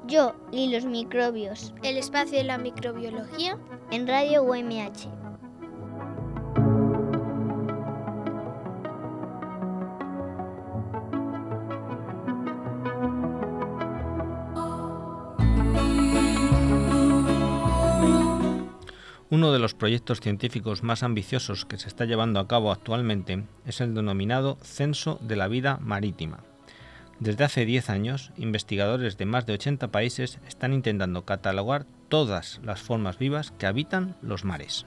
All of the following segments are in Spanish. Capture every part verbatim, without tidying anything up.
Yo y los microbios. El espacio de la microbiología en Radio U M H. Uno de los proyectos científicos más ambiciosos que se está llevando a cabo actualmente es el denominado Censo de la Vida Marítima. Desde hace diez años, investigadores de más de ochenta países están intentando catalogar todas las formas vivas que habitan los mares.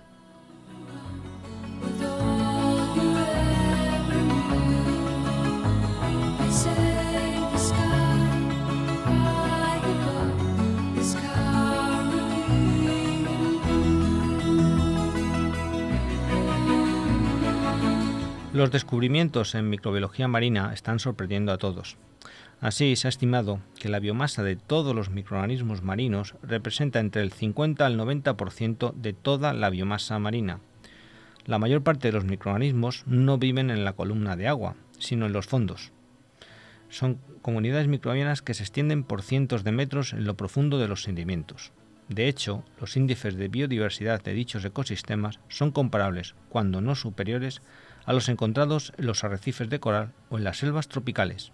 Los descubrimientos en microbiología marina están sorprendiendo a todos. Así, se ha estimado que la biomasa de todos los microorganismos marinos representa entre el cincuenta al noventa por ciento de toda la biomasa marina. La mayor parte de los microorganismos no viven en la columna de agua, sino en los fondos. Son comunidades microbianas que se extienden por cientos de metros en lo profundo de los sedimentos. De hecho, los índices de biodiversidad de dichos ecosistemas son comparables, cuando no superiores, a los encontrados en los arrecifes de coral o en las selvas tropicales.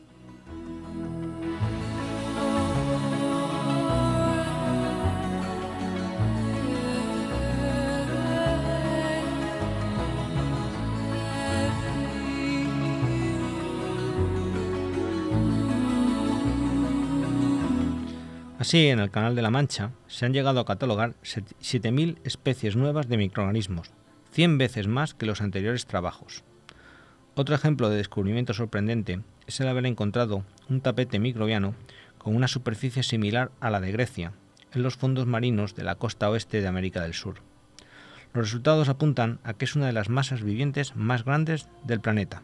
Así, en el Canal de la Mancha se han llegado a catalogar siete mil especies nuevas de microorganismos, cien veces más que los anteriores trabajos. Otro ejemplo de descubrimiento sorprendente es el haber encontrado un tapete microbiano con una superficie similar a la de Grecia, en los fondos marinos de la costa oeste de América del Sur. Los resultados apuntan a que es una de las masas vivientes más grandes del planeta.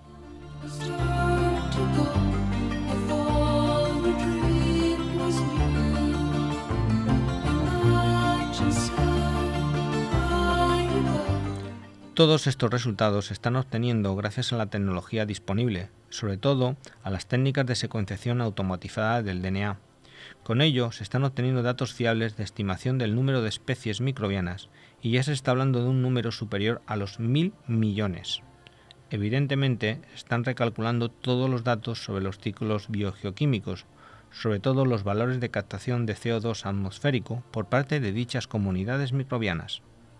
Todos estos resultados se están obteniendo gracias a la tecnología disponible, sobre todo a las técnicas de secuenciación automatizada del D N A. Con ello se están obteniendo datos fiables de estimación del número de especies microbianas y ya se está hablando de un número superior a los mil millones. Evidentemente, están recalculando todos los datos sobre los ciclos biogeoquímicos, sobre todo los valores de captación de C O dos atmosférico por parte de dichas comunidades microbianas.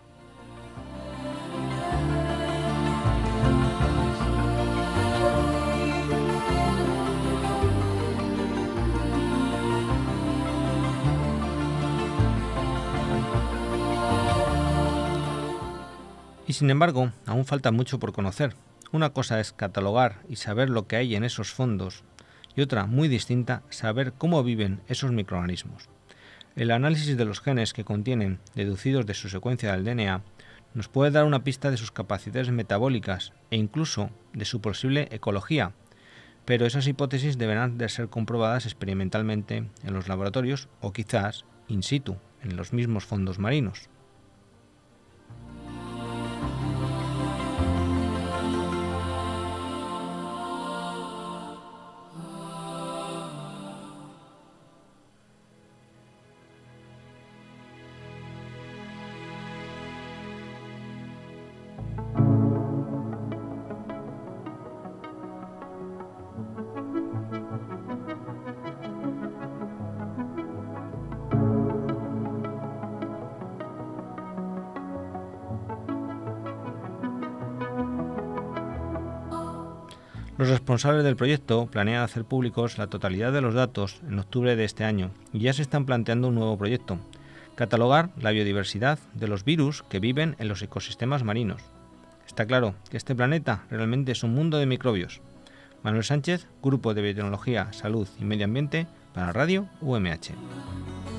Y sin embargo, aún falta mucho por conocer. Una cosa es catalogar y saber lo que hay en esos fondos, y otra, muy distinta, saber cómo viven esos microorganismos. El análisis de los genes que contienen, deducidos de su secuencia del D N A, nos puede dar una pista de sus capacidades metabólicas e incluso de su posible ecología, pero esas hipótesis deberán de ser comprobadas experimentalmente en los laboratorios o quizás in situ, en los mismos fondos marinos. Los responsables del proyecto planean hacer públicos la totalidad de los datos en octubre de este año y ya se están planteando un nuevo proyecto: catalogar la biodiversidad de los virus que viven en los ecosistemas marinos. Está claro que este planeta realmente es un mundo de microbios. Manuel Sánchez, Grupo de Biotecnología, Salud y Medio Ambiente para Radio U M H.